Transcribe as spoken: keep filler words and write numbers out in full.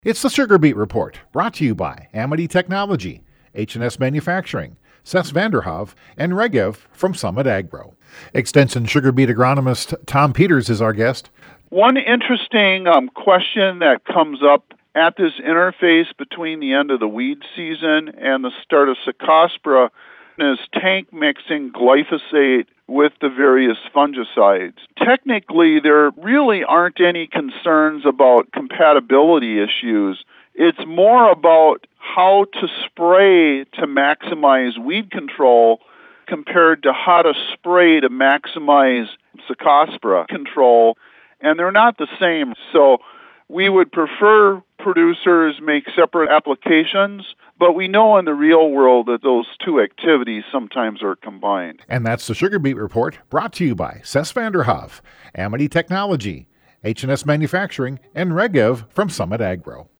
It's the Sugar Beet Report, brought to you by Amity Technology, H and S Manufacturing, Cess Vanderhoef, and Regev from Summit Agro. Extension Sugar Beet agronomist Tom Peters is our guest. One interesting um, question that comes up at this interface between the end of the weed season and the start of Cercospora is tank mixing glyphosate with the various fungicides. Technically, there really aren't any concerns about compatibility issues. It's more about how to spray to maximize weed control compared to how to spray to maximize Cercospora control, and they're not the same. So we would prefer producers make separate applications, but we know in the real world that those two activities sometimes are combined. And that's the Sugar Beet Report, brought to you by Cess Vanderhoef, Amity Technology, H and S Manufacturing, and Regev from Summit Agro.